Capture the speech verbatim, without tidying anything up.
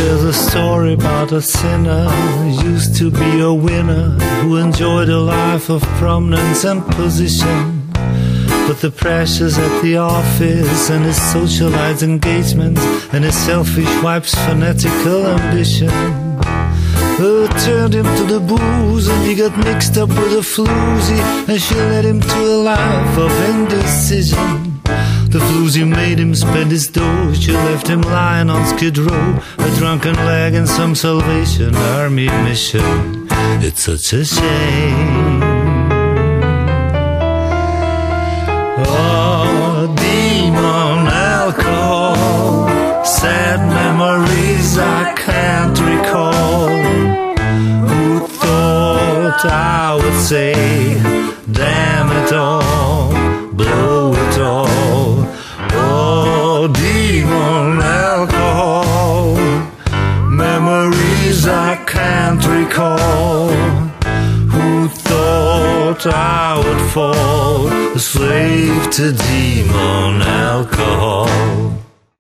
There's a story about a sinner who used to be a winner, who enjoyed a life of prominence and position. But the pressures at the office and his socialized engagements and his selfish wife's fanatical ambition, oh, turned him to the booze, and he got mixed up with a floozy, and she led him to a life of indecision. The floozy made him spend his dough, she left him lying on Skid Row, a drunken leg and some Salvation Army mission. It's such a shame. Oh, demon alcohol, sad memories I can't recall. Who thought I would say, damn it all, blow it all. Oh, demon alcohol, memories I can't recall. Who thought I would fall a slave to demon alcohol?